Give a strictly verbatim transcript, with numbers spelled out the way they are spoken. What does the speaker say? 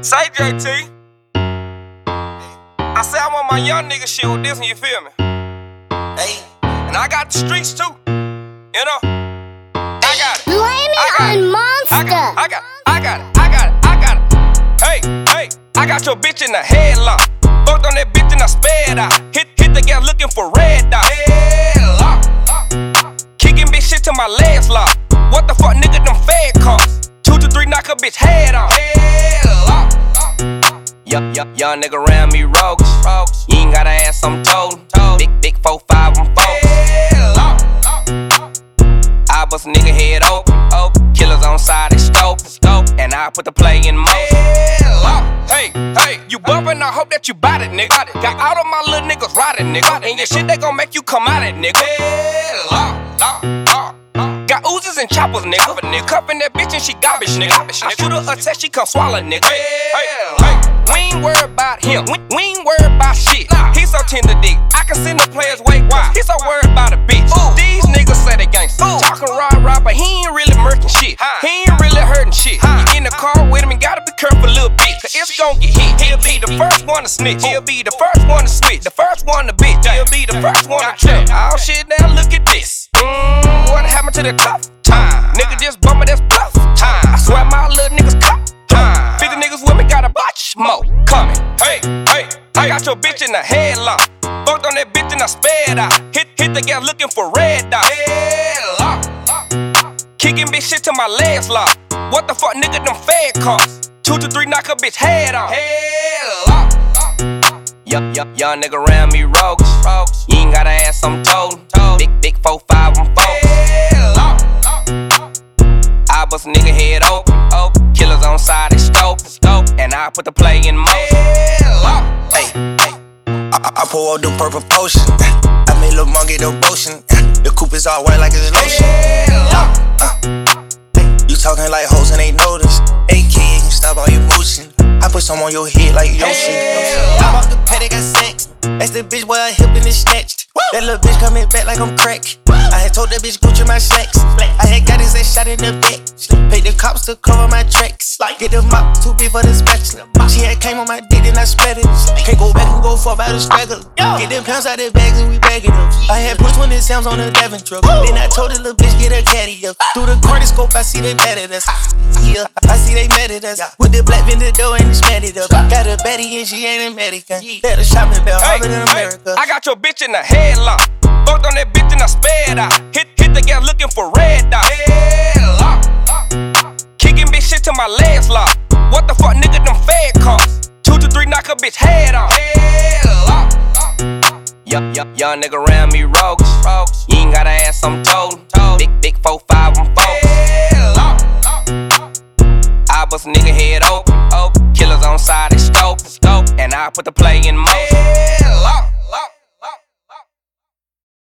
Say J T, I say I want my young nigga shit with this one, you feel me? Hey, and I got the streets too, you know? I got it. Blame it on Monster. I got, I got, I got it, I got it, I got it. Hey, hey, I got your bitch in the headlock. Fucked on that bitch and I sped out. Hit, hit the gas looking for red dot. Headlock. Kicking bitch shit till my legs lock. What the fuck, nigga, them fed costs. Two to three, knock a bitch head off. Headlock. Yup, yup, young nigga around me rogues. You ain't gotta ask, I'm told. Big, big four, five, I'm four. I bust a nigga head open. Killers on side, they scope. And I put the play in motion. Hey, hey, you bumpin', I hope that you bout it, nigga. Got all of my little niggas riding, nigga. And your shit, they gon' make you come out it, nigga. Got oozes and choppers, nigga. Cuffin' that bitch and she garbage, nigga. I shoot her a test, she come swallow, nigga. Hey, hey, we ain't worried about him. We, we ain't worried about shit. He so tender dick, I can send the players way wide. He so worried about a bitch. These niggas say they gangsta. Talking rah rah, but he ain't really murking shit. He ain't really hurting shit. You in the car with him and gotta be careful, little bitch. Cause it's gon' get hit. He'll be the first one to snitch. He'll be the first one to switch. The first one to bitch. He'll be the first one to trip. Oh shit, now look at this. Mmm, what happened to the tough time? Nigga just bumpin', that's bluff time. I swear my little niggas cop time. fifty niggas with me, got a bunch more coming. Hey, hey, I got your bitch in the headlock. Fucked on that bitch and I sped out. Hit, hit the gas looking for red dot. Headlock. Kicking bitch shit till my legs lock. What the fuck, nigga, them fed costs. Two to three, knock a bitch head off. Headlock. Yup, yup, young nigga around me rogues. You ain't gotta ask, I'm told. Big, big four, five, I'm four. I bust a nigga head open. Killers on side, they scope. And I put the play in motion. Hey, hey. I, I, I pour out the purple potion. I made Lil' Mon get the motion. The coupe is all white like it's lotion. Uh, uh, you talking like hoes and ain't noticed. A K A can stop all your motion. I put some on your head like Yoshi. I'm off the paddock, got sex. That's the bitch where I hip and it's snatched. That little bitch coming back like I'm crack. I had told that bitch Gucci my slacks. I had got his ass shot in the back. Paid the cops to cover my tracks. Get the mop too big for the spatula. She had came on my dick and I spat it. Can't go back and go far by the straggler. Get them pounds out the bags and we bagging them. I had put twenty sounds on the Devon truck. Then I told the little bitch get her caddy up. Through the cortiscope I see they mad at us. Yeah, I see they mad at us. With the black vendor door and it's mad it up. Got a baddie and she ain't American. Let her shopping bell all in America. I got your bitch in the headlock. Fucked on that bitch and I sped out. Hit, hit the gas looking for red dot. Headlock. Kicking bitch shit till my legs lock. What the fuck, nigga, them fed costs. Two to three, knock a bitch head off. Headlock. Yup, yup, young nigga around me rogues. You ain't gotta ask, I'm told. Big, big four, five, I'm four. I bust a nigga head open. Killers on side, they scope. And I put the play in motion.